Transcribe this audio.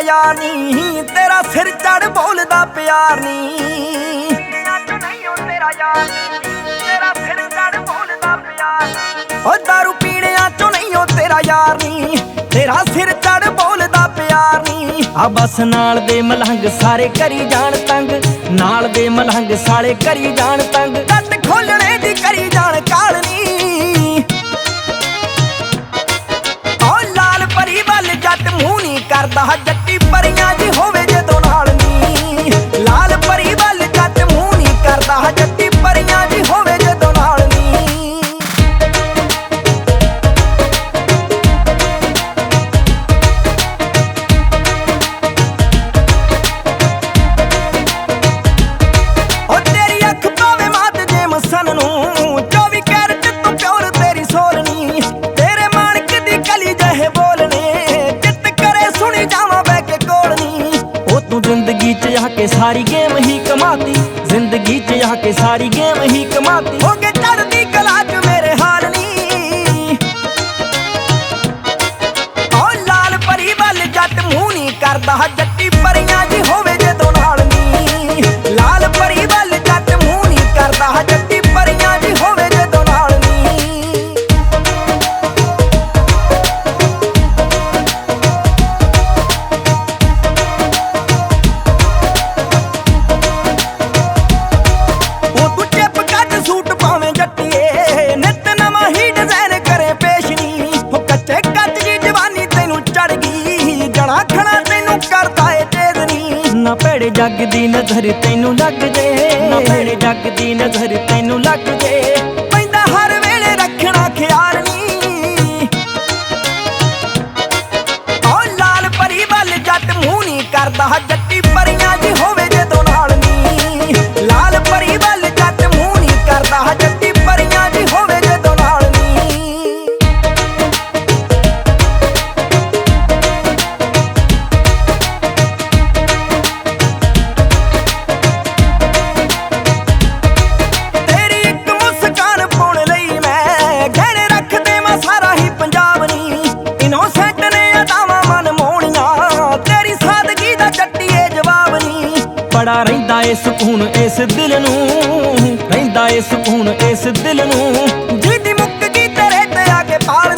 यार नी, तेरा सिर चढ़ बोलदा प्यार नी। ओ दारू पीने चो नहीं हो तेरा यार नी, तेरा सिर चढ़ बोलदा प्यार नी। आ बस नाल दे मलंग सारे करी जान तंग, नाल दे मलंग सारे करी जान तंग, कट खोलने दी करी जान कालनी। ओ लाल परी वल जट मूंह नहीं करदा, जट्टी परियां जी होवे जदों नाल नी। लाल परी वल जट मूंह नहीं करदा, जट्टी परियां जी होवे जदों नाल नी। जिंदगी च आके सारी गेम ही कमाती, जिंदगी च आके सारी गेम ही कमाती, हो गए चढ़दी कला च मेरे हाल नी। ओ लाल परी वल जट मूंह नहीं करदा, जट्टी परियां जी होवे जदों नाल नी। लाल परी वल जट मूंह नहीं करदा, जट्टी परियां जी होवे जदों नाल नी। ना भैड़े जग दी नजर तैनू लग जे, ना भैड़े जग दी नजर तैनू लग जे, पैंदा हर वेले रखना ख्याल नी। ओ लाल परी वल जट मूंह नहीं करदा, जट्टी परियां जी होवे जदों नाल नी। लाल परी वल जट मूंह नहीं करदा, जट्टी परियां जी होवे जदों नाल नी। बड़ा रहिंदा ए सुकून इस दिल नूं, रहिंदा ए सुकून इस दिल नूं, जिहदी मुक्क गई तेरे ते आके पाल